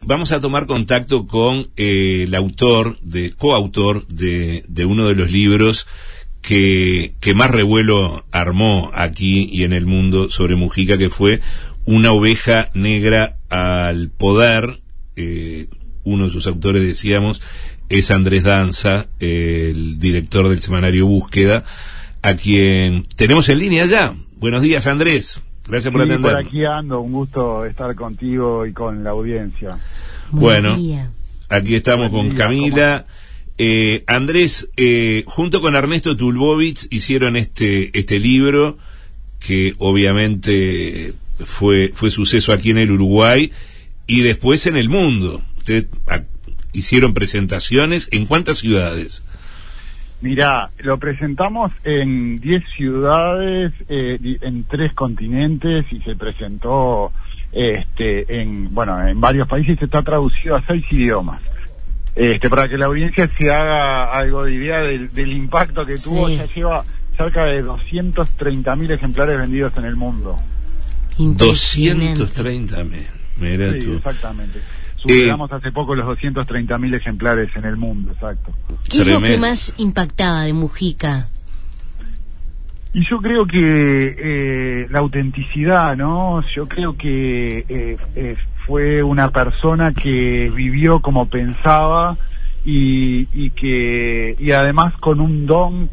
vamos a tomar contacto con el coautor de uno de los libros que más revuelo armó aquí y en el mundo sobre Mujica, que fue Una oveja negra al poder. Uno de sus autores, decíamos, es Andrés Danza, el director del semanario Búsqueda, a quien tenemos en línea ya. Buenos días, Andrés. Gracias por atender. Por aquí ando, un gusto estar contigo y con la audiencia. Bueno, aquí estamos con Camila. Andrés, junto con Ernesto Tulbovitz hicieron este libro que obviamente fue suceso aquí en el Uruguay y después en el mundo. Ustedes hicieron presentaciones ¿en cuántas ciudades? Mirá, lo presentamos en 10 ciudades, en 3 continentes, y se presentó en varios países. Está traducido a 6 idiomas. Para que la audiencia se haga algo de idea del impacto que tuvo. Ya lleva cerca de 230.000 ejemplares vendidos en el mundo. 230.000, mira sí, tú. Exactamente. Superamos hace poco los 230.000 ejemplares en el mundo, exacto. ¿Qué es lo que más impactaba de Mujica? Y yo creo que la autenticidad, ¿no? Yo creo que fue una persona que vivió como pensaba y además con un don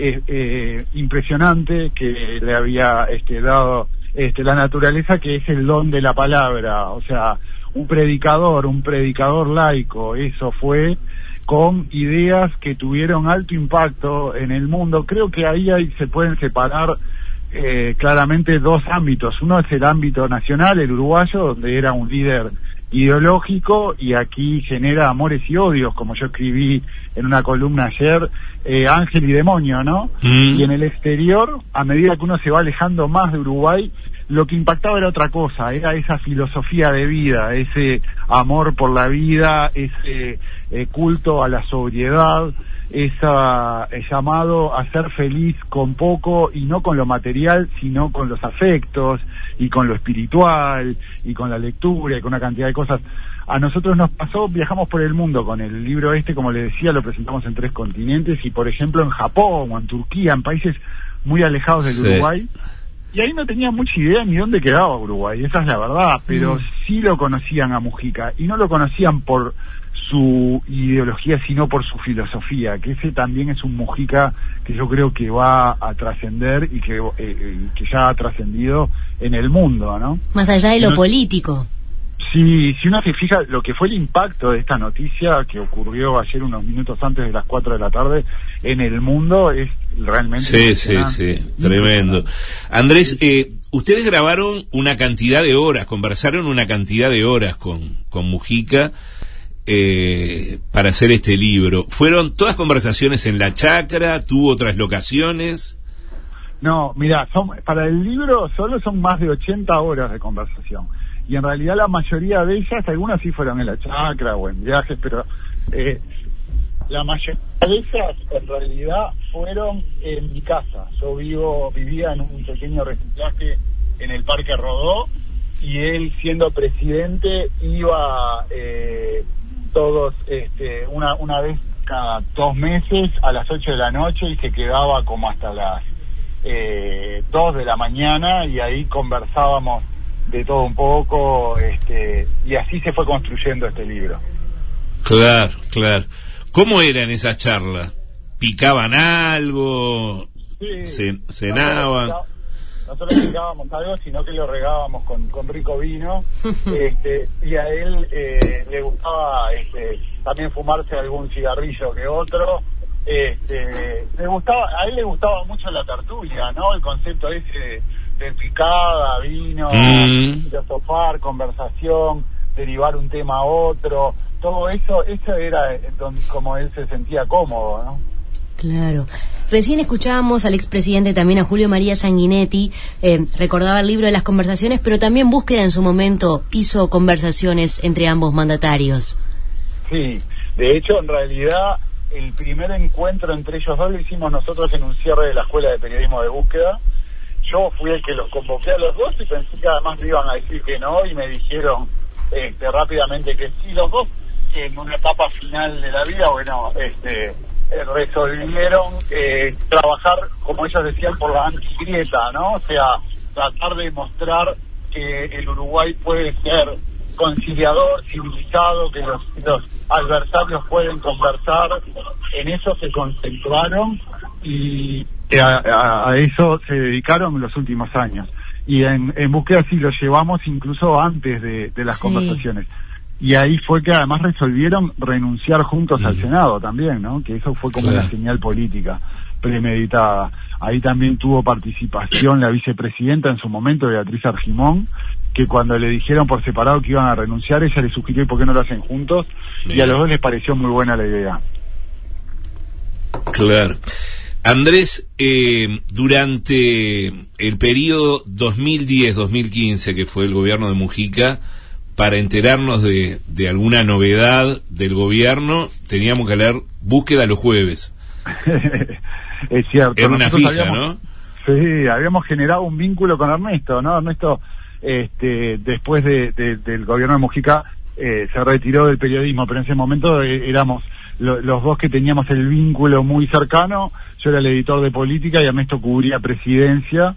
impresionante que le había dado la naturaleza, que es el don de la palabra. O sea, un predicador laico, eso fue, con ideas que tuvieron alto impacto en el mundo. Creo que ahí se pueden separar claramente 2 ámbitos. Uno es el ámbito nacional, el uruguayo, donde era un líder ideológico, y aquí genera amores y odios, como yo escribí en una columna ayer, ángel y demonio, ¿no? Y en el exterior, a medida que uno se va alejando más de Uruguay, lo que impactaba era otra cosa, era esa filosofía de vida, ese amor por la vida, ese culto a la sobriedad, ese llamado a ser feliz con poco, y no con lo material, sino con los afectos, y con lo espiritual, y con la lectura, y con una cantidad de cosas. A nosotros nos pasó, viajamos por el mundo con el libro como le decía, lo presentamos en 3 continentes, y por ejemplo en Japón o en Turquía, en países muy alejados del Uruguay, y ahí no tenían mucha idea ni dónde quedaba Uruguay, esa es la verdad, pero sí lo conocían a Mujica, y no lo conocían por su ideología, sino por su filosofía, que ese también es un Mujica que yo creo que va a trascender, y que ya ha trascendido en el mundo, ¿no? Más allá de lo político. Sí, si uno se fija lo que fue el impacto de esta noticia que ocurrió ayer unos minutos antes de las 4 de la tarde en el mundo, es realmente sí, tremendo. Andrés, ustedes grabaron una cantidad de horas, conversaron una cantidad de horas con Mujica para hacer este libro. ¿Fueron todas conversaciones en la chacra? ¿Tuvo otras locaciones? No, mira, para el libro solo son más de 80 horas de conversación. Y en realidad la mayoría de ellas, algunas sí fueron en la chacra o en viajes, pero la mayoría de ellas en realidad fueron en mi casa. Yo vivía en un pequeño reciclaje en el Parque Rodó, y él, siendo presidente, iba todos una vez cada 2 meses a las 8 de la noche, y se quedaba como hasta las 2 de la mañana, y ahí conversábamos de todo un poco, y así se fue construyendo este libro. Claro. ¿Cómo eran esas charlas? ¿Picaban algo? Sí. ¿Cenaban? Nosotros picábamos algo, sino que lo regábamos con rico vino, y a él le gustaba también fumarse algún cigarrillo que otro. A él le gustaba mucho la tertulia, ¿no? El concepto ese de picada, vino, filosofar, conversación, derivar un tema a otro, todo eso era como él se sentía cómodo, ¿no? Claro. Recién escuchábamos al expresidente, también a Julio María Sanguinetti, recordaba el libro de las conversaciones, pero también Búsqueda en su momento hizo conversaciones entre ambos mandatarios. Sí, de hecho, en realidad, el primer encuentro entre ellos dos lo hicimos nosotros en un cierre de la Escuela de Periodismo de Búsqueda. Yo fui el que los convoqué a los dos, y pensé que además me iban a decir que no, y me dijeron rápidamente que sí, los dos en una etapa final de la vida, bueno, resolvieron trabajar, como ellos decían, por la antigrieta, ¿no? O sea, tratar de mostrar que el Uruguay puede ser conciliador, civilizado, que los adversarios pueden conversar. En eso se concentraron y a eso se dedicaron los últimos años. Y en búsqueda sí lo llevamos incluso antes de las conversaciones. Y ahí fue que además resolvieron renunciar juntos al Senado también, ¿no? Que eso fue como una señal política premeditada. Ahí también tuvo participación la vicepresidenta en su momento, Beatriz Argimón, que cuando le dijeron por separado que iban a renunciar, ella le sugirió por qué no lo hacen juntos, y a los dos les pareció muy buena la idea. Claro. Andrés, durante el periodo 2010-2015, que fue el gobierno de Mujica, para enterarnos de alguna novedad del gobierno, teníamos que leer Búsqueda los jueves. Es cierto. Era una fija, ¿no? Sí, habíamos generado un vínculo con Ernesto, ¿no? Ernesto, después del gobierno de Mujica, se retiró del periodismo, pero en ese momento éramos los dos que teníamos el vínculo muy cercano. Yo era el editor de política y Ernesto cubría presidencia,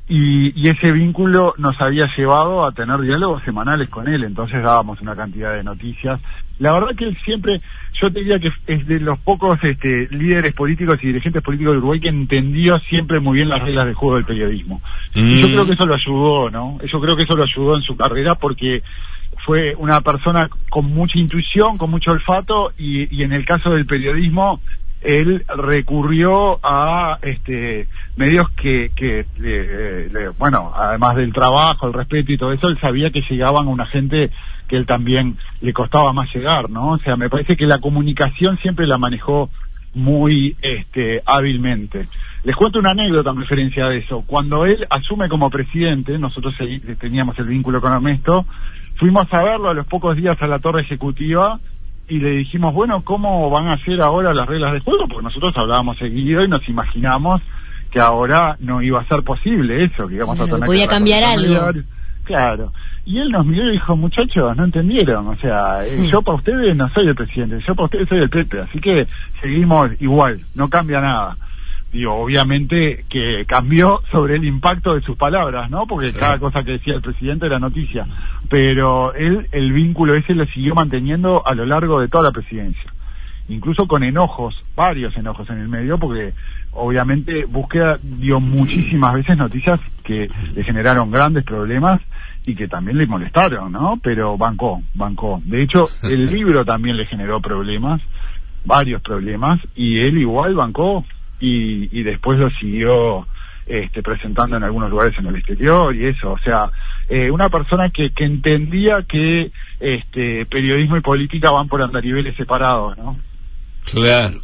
y ese vínculo nos había llevado a tener diálogos semanales con él, entonces dábamos una cantidad de noticias. La verdad que él siempre, yo te diría que es de los pocos líderes políticos y dirigentes políticos de Uruguay que entendió siempre muy bien las reglas del juego del periodismo. Y yo creo que eso lo ayudó, ¿no? Yo creo que eso lo ayudó en su carrera, porque fue una persona con mucha intuición, con mucho olfato, y en el caso del periodismo, él recurrió a medios que bueno, además del trabajo, el respeto y todo eso, él sabía que llegaban a una gente que él también le costaba más llegar, ¿no? O sea, me parece que la comunicación siempre la manejó muy hábilmente. Les cuento una anécdota en referencia a eso. Cuando él asume como presidente, nosotros teníamos el vínculo con Ernesto, fuimos a verlo a los pocos días a la torre ejecutiva y le dijimos, bueno, ¿cómo van a ser ahora las reglas del juego? Porque nosotros hablábamos seguido y nos imaginamos que ahora no iba a ser posible eso, que íbamos a tener podía cambiar algo. Claro. Y él nos miró y dijo, muchachos, no entendieron, o sea, yo para ustedes no soy el presidente, yo para ustedes soy el Pepe, así que seguimos igual, no cambia nada. Digo, obviamente que cambió sobre el impacto de sus palabras, ¿no? Porque cada cosa que decía el presidente era noticia. Pero él, el vínculo ese lo siguió manteniendo a lo largo de toda la presidencia. Incluso con enojos, varios enojos en el medio, porque obviamente Búsqueda dio muchísimas veces noticias que le generaron grandes problemas y que también le molestaron, ¿no? Pero bancó. De hecho, el libro también le generó problemas, varios problemas, y él igual bancó. Y después lo siguió presentando en algunos lugares en el exterior y eso, o sea, una persona que entendía que periodismo y política van por andariveles separados, ¿no? Claro.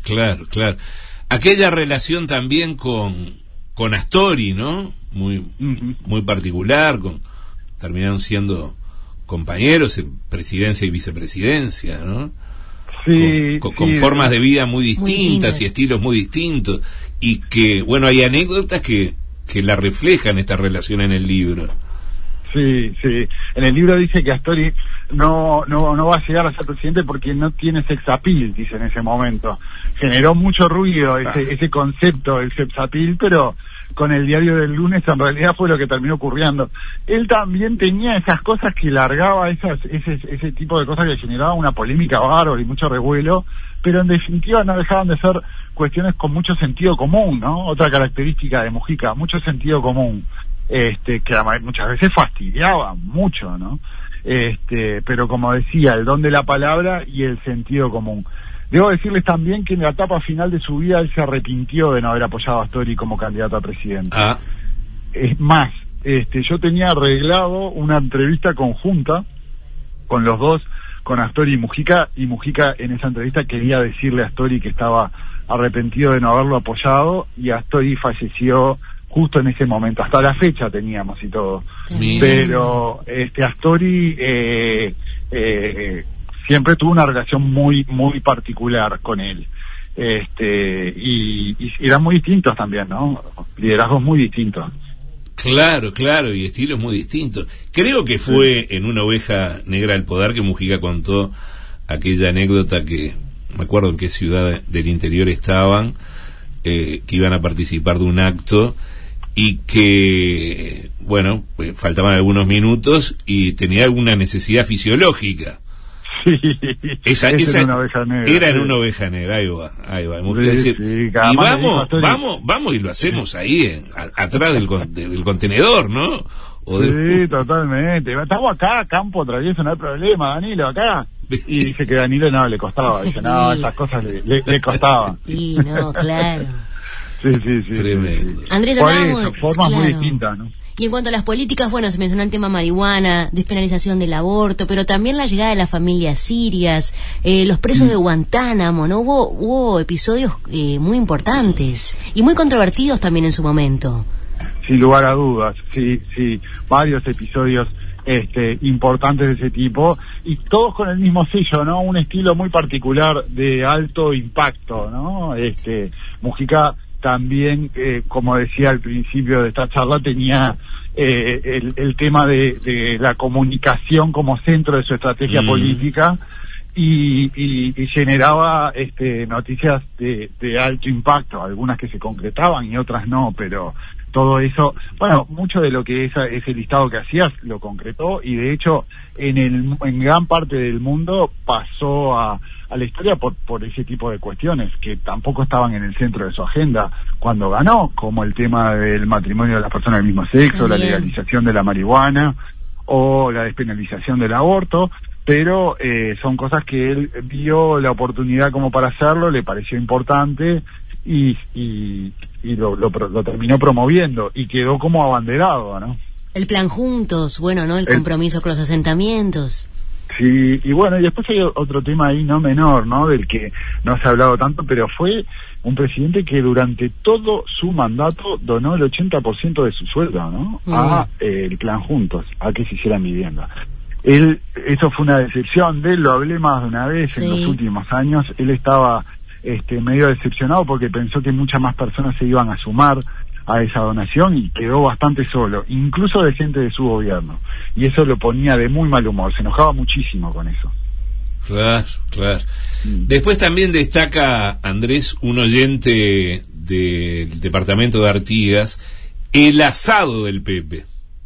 Aquella relación también con Astori, ¿no? Muy particular, terminaron siendo compañeros en presidencia y vicepresidencia, ¿no? Sí, con formas de vida muy distintas y estilos muy distintos, y que, bueno, hay anécdotas que la reflejan esta relación en el libro. Sí, en el libro dice que Astori no va a llegar a ser presidente porque no tiene sex appeal, dice en ese momento. Generó mucho ruido ese concepto del sex appeal, pero con el diario del lunes en realidad fue lo que terminó ocurriendo. Él también tenía esas cosas que largaba, ese tipo de cosas que generaba una polémica bárbara y mucho revuelo, pero en definitiva no dejaban de ser cuestiones con mucho sentido común, ¿no? Otra característica de Mujica, mucho sentido común, que muchas veces fastidiaba mucho, ¿no? Pero como decía, el don de la palabra y el sentido común. Debo decirles también que en la etapa final de su vida él se arrepintió de no haber apoyado a Astori como candidato a presidente. Es más, yo tenía arreglado una entrevista conjunta con los dos, con Astori y Mujica en esa entrevista quería decirle a Astori que estaba arrepentido de no haberlo apoyado, y Astori falleció justo en ese momento. Hasta la fecha teníamos y todo. Pero Astori siempre tuvo una relación muy particular con él, y eran muy distintos también, ¿no? Liderazgos muy distintos. Claro, claro, y estilos muy distintos. Creo que fue en una Oveja Negra del Poder que Mujica contó aquella anécdota que, me acuerdo en qué ciudad del interior estaban, que iban a participar de un acto y que, bueno, faltaban algunos minutos y tenía alguna necesidad fisiológica. Sí, esa era una Oveja Negra. Era en una Oveja Negra, ahí va. Y vamos y lo hacemos ahí, atrás del contenedor, ¿no? Sí, totalmente. Estamos acá, campo travieso, no hay problema, Danilo, acá. Y dice que Danilo no, le costaba. Dice, no, esas cosas le costaban. Sí, no, claro. Sí. Tremendo. Andrés, formas muy distintas, ¿no? Y en cuanto a las políticas, bueno, se mencionó el tema marihuana, despenalización del aborto, pero también la llegada de las familias sirias, los presos de Guantánamo, ¿no? Hubo episodios muy importantes y muy controvertidos también en su momento. Sin lugar a dudas, sí, varios episodios importantes de ese tipo, y todos con el mismo sello, ¿no? Un estilo muy particular de alto impacto, ¿no? Mujica también, como decía al principio de esta charla, tenía el tema de la comunicación como centro de su estrategia política, y generaba noticias de alto impacto, algunas que se concretaban y otras no, pero todo eso, bueno, mucho de lo que ese listado que hacías lo concretó, y de hecho en gran parte del mundo pasó a la historia por ese tipo de cuestiones que tampoco estaban en el centro de su agenda cuando ganó, como el tema del matrimonio de las personas del mismo sexo, la legalización de la marihuana o la despenalización del aborto, pero son cosas que él vio la oportunidad como para hacerlo, le pareció importante y lo terminó promoviendo y quedó como abanderado, ¿no? El plan Juntos, bueno, ¿no? El compromiso con los asentamientos. Sí, y bueno, y después hay otro tema ahí no menor, ¿no? Del que no se ha hablado tanto, pero fue un presidente que durante todo su mandato donó el 80% de su sueldo, ¿no? A el plan Juntos, a que se hicieran vivienda. Eso fue una decepción de él, lo hablé más de una vez en los últimos años. Él estaba medio decepcionado porque pensó que muchas más personas se iban a sumar a esa donación y quedó bastante solo, incluso de gente de su gobierno, y eso lo ponía de muy mal humor, se enojaba muchísimo con eso. Claro. Después también destaca, Andrés, un oyente del departamento de Artigas, el asado del Pepe.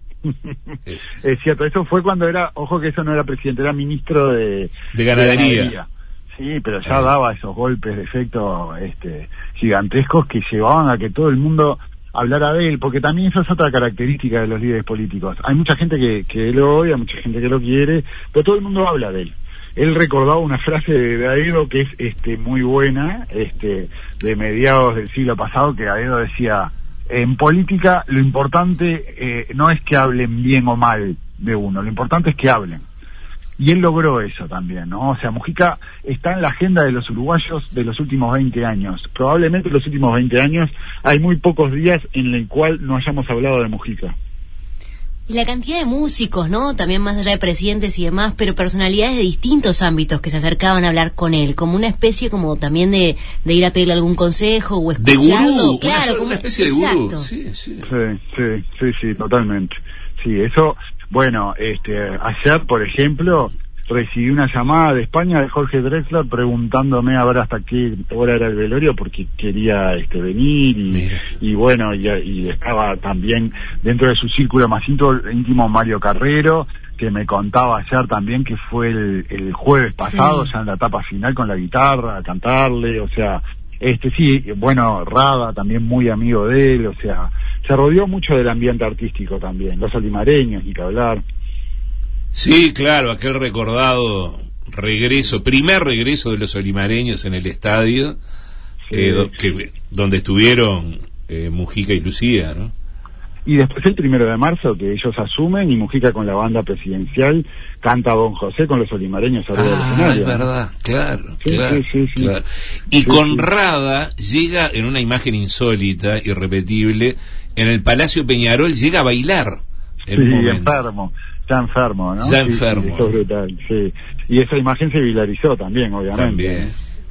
Es cierto, eso fue cuando ojo que eso no era presidente, era ministro de Ganadería. Sí, pero ya daba esos golpes de efecto gigantescos que llevaban a que todo el mundo hablara de él, porque también eso es otra característica de los líderes políticos. Hay mucha gente que lo odia, mucha gente que lo quiere, pero todo el mundo habla de él. Él recordaba una frase de Aedo que es muy buena, de mediados del siglo pasado, que Aedo decía: en política lo importante no es que hablen bien o mal de uno, lo importante es que hablen. Y él logró eso también, ¿no? O sea, Mujica está en la agenda de los uruguayos de los últimos 20 años. Probablemente en los últimos 20 años hay muy pocos días en el cual no hayamos hablado de Mujica. Y la cantidad de músicos, ¿no? También más allá de presidentes y demás, pero personalidades de distintos ámbitos que se acercaban a habber con él, como una especie como también de ir a pedirle algún consejo o escucharlo. De gurú, claro, como una especie de gurú. Sí, totalmente. Sí, eso... Bueno, ayer, por ejemplo, recibí una llamada de España de Jorge Drexler preguntándome a ver hasta qué hora era el velorio, porque quería venir y bueno, y estaba también dentro de su círculo más íntimo Mario Carrero, que me contaba ayer también que fue el jueves pasado, ya en la etapa final con la guitarra, a cantarle, o sea, bueno, Rada también muy amigo de él, o sea, se rodeó mucho del ambiente artístico también, los olimareños, ni que hablar. Sí, claro, aquel recordado primer regreso de los olimareños en el estadio, donde estuvieron Mujica y Lucía, ¿no? Y después el 1 de marzo, que ellos asumen, y Mujica con la banda presidencial canta a Don José con los olimareños arriba del escenario. Es verdad, claro. Y con Rada llega en una imagen insólita, irrepetible, en el Palacio Peñarol, llega a bailar. Enfermo, ¿no? Ya enfermo. Eso es brutal, sí. Y esa imagen se viralizó también, obviamente. También.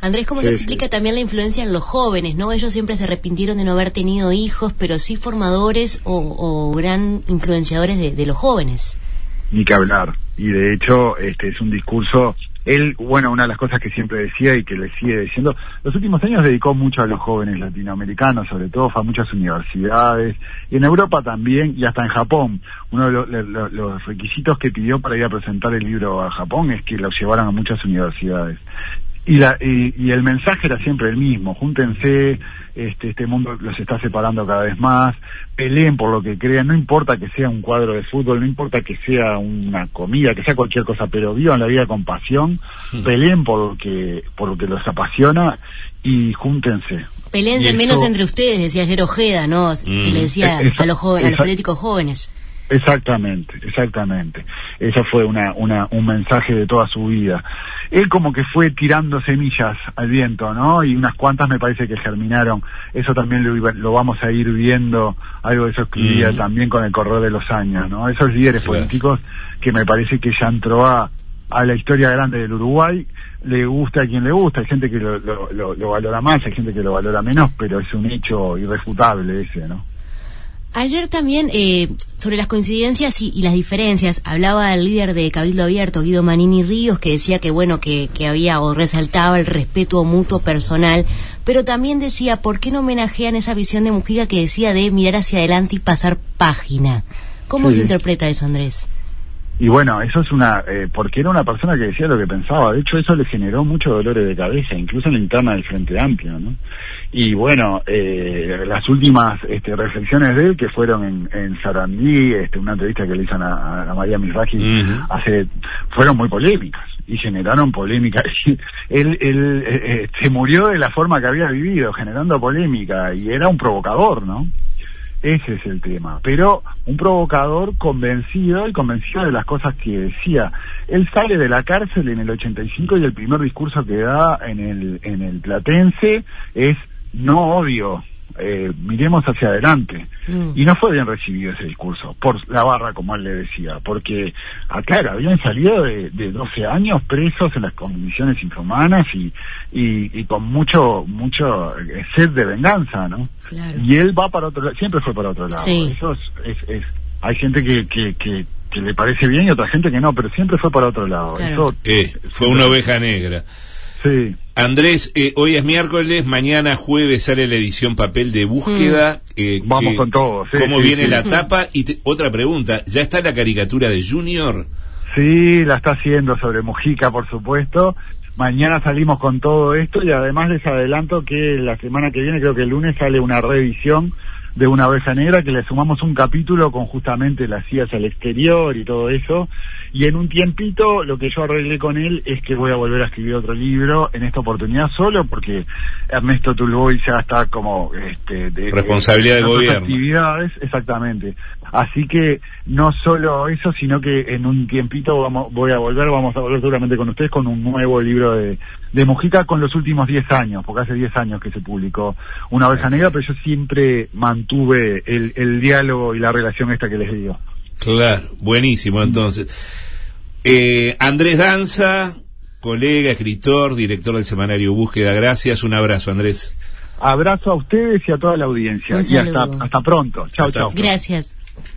Andrés, ¿cómo se explica también la influencia en los jóvenes, no? Ellos siempre se arrepintieron de no haber tenido hijos, pero sí formadores o gran influenciadores de los jóvenes. Ni que hablar. Y de hecho, es un discurso. Él, bueno, una de las cosas que siempre decía y que le sigue diciendo, los últimos años dedicó mucho a los jóvenes latinoamericanos, sobre todo fue a muchas universidades, y en Europa también, y hasta en Japón. Uno de los requisitos que pidió para ir a presentar el libro a Japón es que los llevaran a muchas universidades. Y el mensaje era siempre el mismo: júntense, este mundo los está separando cada vez más, peleen por lo que crean, no importa que sea un cuadro de fútbol, no importa que sea una comida, que sea cualquier cosa, pero vivan la vida con pasión, peleen por lo que los apasiona y júntense. Peleense menos entre ustedes, decía Jero Ojeda, ¿no? Que le decía a los jóvenes, a los políticos jóvenes. Exactamente. Eso fue un mensaje de toda su vida. Él como que fue tirando semillas al viento, ¿no? Y unas cuantas me parece que germinaron. Eso también lo vamos a ir viendo, algo de eso escribía también con el correr de los años, ¿no? Esos líderes políticos que me parece que ya entró a la historia grande del Uruguay. Le gusta a quien le gusta, hay gente que lo valora más, hay gente que lo valora menos, pero es un hecho irrefutable ese, ¿no? Ayer también, sobre las coincidencias y las diferencias, hablaba el líder de Cabildo Abierto, Guido Manini Ríos, que decía que bueno, que había o resaltaba el respeto mutuo personal, pero también decía, ¿por qué no homenajean esa visión de Mujica que decía de mirar hacia adelante y pasar página? ¿Cómo se interpreta eso, Andrés? Y bueno, eso es porque era una persona que decía lo que pensaba. De hecho, eso le generó muchos dolores de cabeza, incluso en la interna del Frente Amplio, ¿no? Y bueno, las últimas reflexiones de él, que fueron en Sarandí, una entrevista que le hizo a María Mizrahi fueron muy polémicas y generaron polémica. Él se murió de la forma que había vivido, generando polémica, y era un provocador, ¿no? Ese es el tema, pero un provocador convencido de las cosas que decía. Él sale de la cárcel en el 85 y el primer discurso que da en el Platense es: no odio, miremos hacia adelante. Y no fue bien recibido ese discurso, por la barra, como él le decía, porque, claro, habían salido de 12 años presos en las condiciones infrahumanas y con mucho sed de venganza, ¿no? Claro. Y él va para otro lado, siempre fue para otro lado. Sí. Eso hay gente que le parece bien y otra gente que no, pero siempre fue para otro lado. Claro. Eso, fue una oveja negra. Sí. Andrés, hoy es miércoles, mañana jueves sale la edición papel de Búsqueda. Vamos con todo. Sí, ¿Cómo viene la tapa? Y otra pregunta, ¿ya está la caricatura de Junior? Sí, la está haciendo sobre Mujica, por supuesto. Mañana salimos con todo esto y además les adelanto que la semana que viene, creo que el lunes, sale una reedición de Una oveja negra, que le sumamos un capítulo con justamente las idas al exterior y todo eso. Y en un tiempito lo que yo arreglé con él es que voy a volver a escribir otro libro, en esta oportunidad solo porque Ernesto Tulboy ya está como responsabilidad de gobierno, actividades, exactamente. Así que no solo eso, sino que en un tiempito vamos a volver seguramente con ustedes con un nuevo libro de Mujica con los últimos 10 años, porque hace 10 años que se publicó Una oveja negra, pero yo siempre mantuve el diálogo y la relación esta que les digo. Claro, buenísimo. Entonces, Andrés Danza, colega, escritor, director del semanario Búsqueda, gracias, un abrazo, Andrés. Abrazo a ustedes y a toda la audiencia, y hasta pronto. Chau. Gracias.